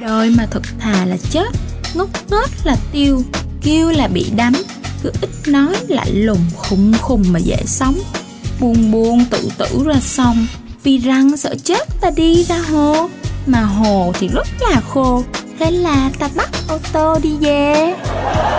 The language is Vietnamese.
Đời mà thật thà là chết, ngốc nghếch là tiêu, kêu là bị đắm, cứ ít nói lạnh lùng khùng khùng mà dễ sống. Buồn buồn tự tử ra sông, vì răng sợ chết ta đi ra hồ, mà hồ thì rất là khô, thế là ta bắt ô tô đi về.